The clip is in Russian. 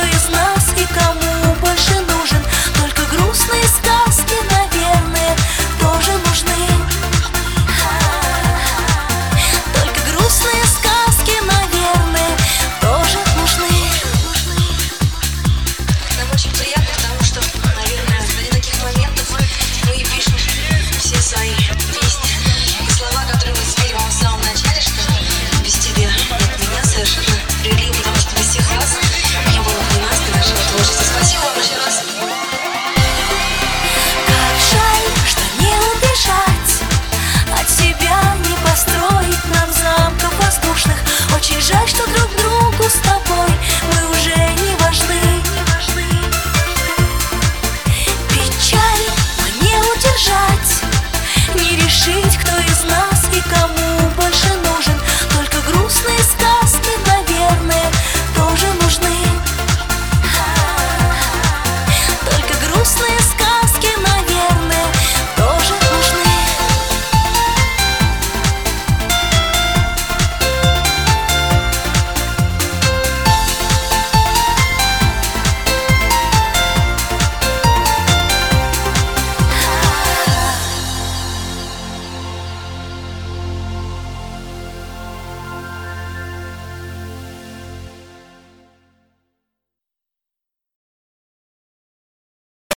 из нас и кому больше нужен. Только грустные сказки, наверное, тоже нужны. Только грустные сказки, наверное, тоже нужны. Нам очень приятно, потому что, наверное, ради таких моментов мы и пишем все свои песни. И слова, которые мы спели вам в самом начале, что без тебя нет меня, совершенно прилив, потому что без всех вас не было бы нас и нашего творчества. Спасибо вам еще раз. Как жаль, что не убежать от себя, не построить нам замков воздушных. Очень жаль.